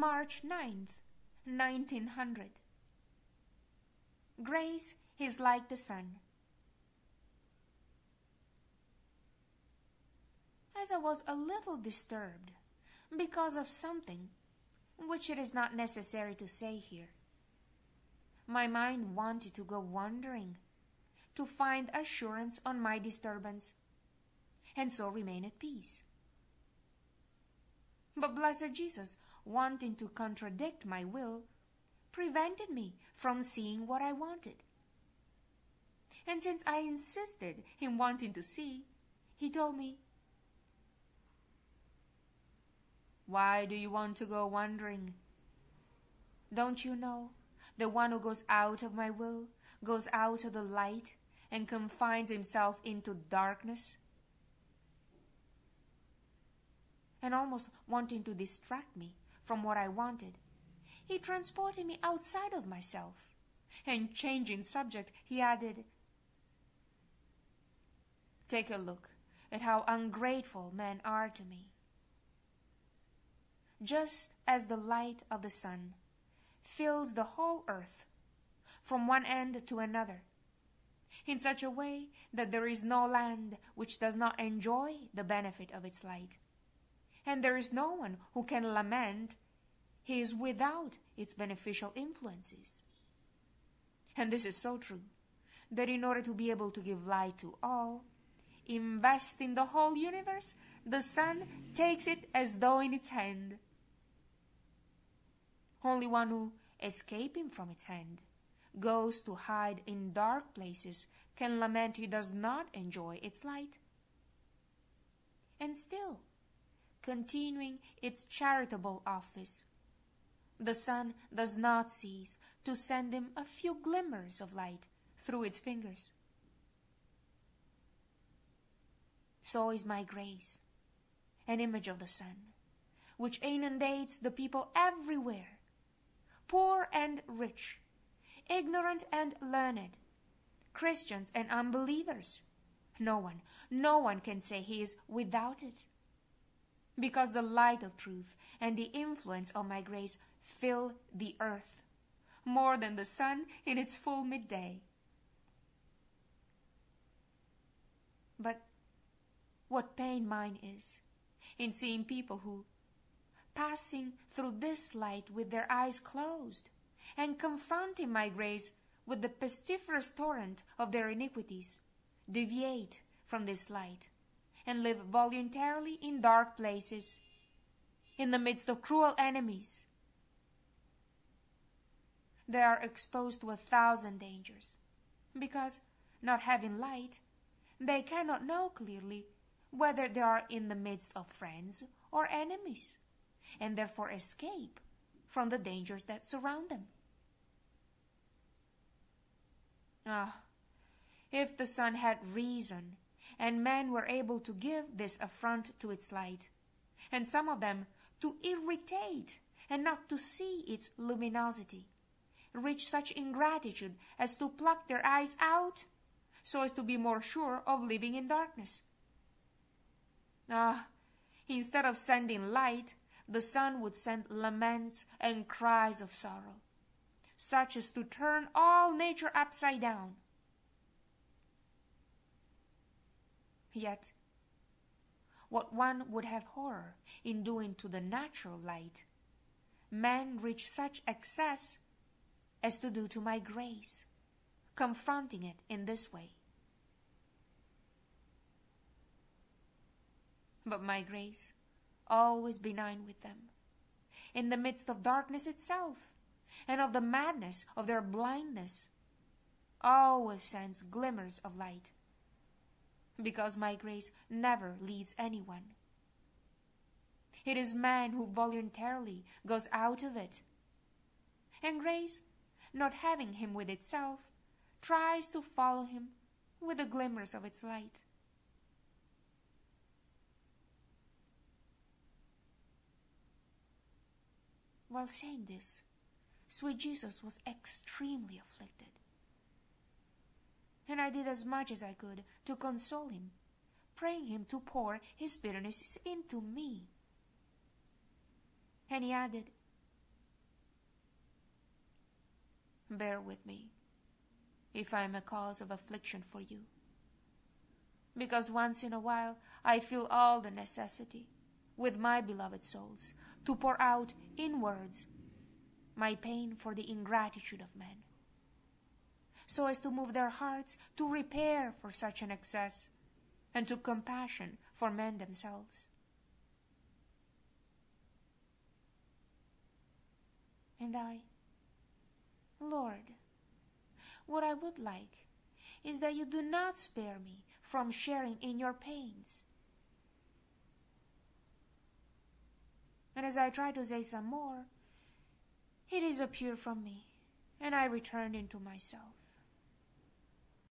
March 9th, 1900. Grace is like the sun. As I was a little disturbed because of something which it is not necessary to say here, my mind wanted to go wandering, to find assurance on my disturbance, and so remain at peace. But blessed Jesus, wanting to contradict my will, prevented me from seeing what I wanted. And since I insisted in wanting to see, he told me, "Why do you want to go wandering? Don't you know the one who goes out of my will goes out of the light and confines himself into darkness?" And almost wanting to distract me from what I wanted, he transported me outside of myself, and changing subject, he added, "Take a look at how ungrateful men are to me. Just as the light of the sun fills the whole earth from one end to another, in such a way that there is no land which does not enjoy the benefit of its light, and there is no one who can lament he is without its beneficial influences. And this is so true, that in order to be able to give light to all, investing the whole universe, the sun takes it as though in its hand. Only one who, escaping from its hand, goes to hide in dark places can lament he does not enjoy its light. And still, continuing its charitable office, the sun does not cease to send him a few glimmers of light through its fingers. So is my grace, an image of the sun, which inundates the people everywhere, poor and rich, ignorant and learned, Christians and unbelievers. No one can say he is without it, because the light of truth and the influence of my grace fill the earth more than the sun in its full midday. But what pain mine is in seeing people who, passing through this light with their eyes closed, and confronting my grace with the pestiferous torrent of their iniquities, deviate from this light, and live voluntarily in dark places, in the midst of cruel enemies. They are exposed to 1,000 dangers, because, not having light, they cannot know clearly whether they are in the midst of friends or enemies, and therefore escape from the dangers that surround them. Ah, if the sun had reason, and men were able to give this affront to its light, and some of them to irritate and not to see its luminosity, reach such ingratitude as to pluck their eyes out, so as to be more sure of living in darkness. Ah, instead of sending light, the sun would send laments and cries of sorrow, such as to turn all nature upside down. Yet, what one would have horror in doing to the natural light, men reach such excess as to do to my grace, confronting it in this way. But my grace, always benign with them, in the midst of darkness itself, and of the madness of their blindness, always sends glimmers of light, because my grace never leaves anyone. It is man who voluntarily goes out of it, and grace, not having him with itself, tries to follow him with the glimmers of its light. While saying this, sweet Jesus was extremely afflicted, and I did as much as I could to console him, praying him to pour his bitterness into me. And he added, bear with me if I am a cause of affliction for you. Because once in a while I feel all the necessity, with my beloved souls, to pour out in words my pain for the ingratitude of men, so as to move their hearts to repair for such an excess, and to compassion for men themselves. And I, Lord, what I would like is that you do not spare me from sharing in your pains. And as I try to say some more, it disappeared from me, and I returned into myself.